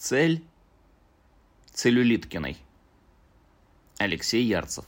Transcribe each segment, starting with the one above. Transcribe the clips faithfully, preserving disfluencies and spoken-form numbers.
Цель Целлюлиткиной. Алексей Ярцев.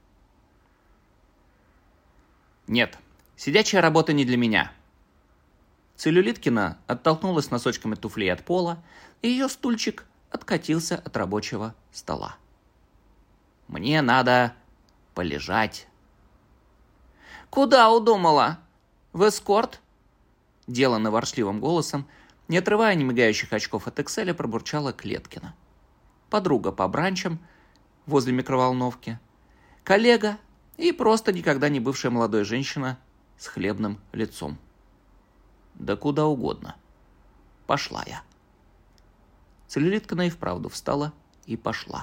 Нет, сидячая работа не для меня. Целлюлиткина оттолкнулась носочками туфлей от пола, и ее стульчик откатился от рабочего стола. Мне надо полежать. «Куда удумала? В эскорт?» Деланно ворчливым голосом, не отрывая немигающих очков от Экселя, пробурчала Клеткина. Подруга по бранчам возле микроволновки, коллега и просто никогда не бывшая молодая женщина с хлебным лицом. Да куда угодно. Пошла я. Целлюлиткина и вправду встала и пошла.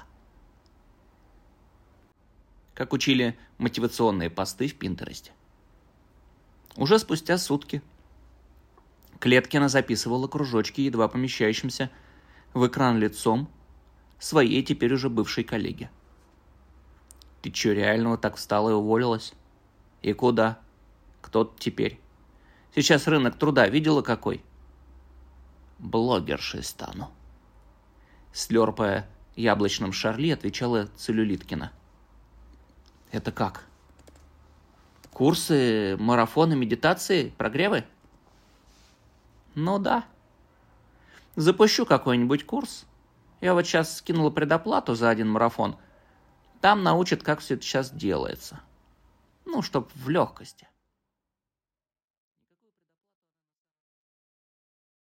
Как учили мотивационные посты в Пинтересте. Уже спустя сутки Клеткина записывала кружочки, едва помещающимся в экран лицом своей теперь уже бывшей коллеги. «Ты чё, реально вот так встала и уволилась? И куда? Кто ты теперь? Сейчас рынок труда видела какой?» «Блогершей стану», — слёрпая яблочным шарли, отвечала Целлюлиткина. «Это как? Курсы, марафоны, медитации, прогревы?» «Ну да. Запущу какой-нибудь курс. Я вот сейчас скинула предоплату за один марафон. Там научат, как все это сейчас делается. Ну, чтоб в легкости».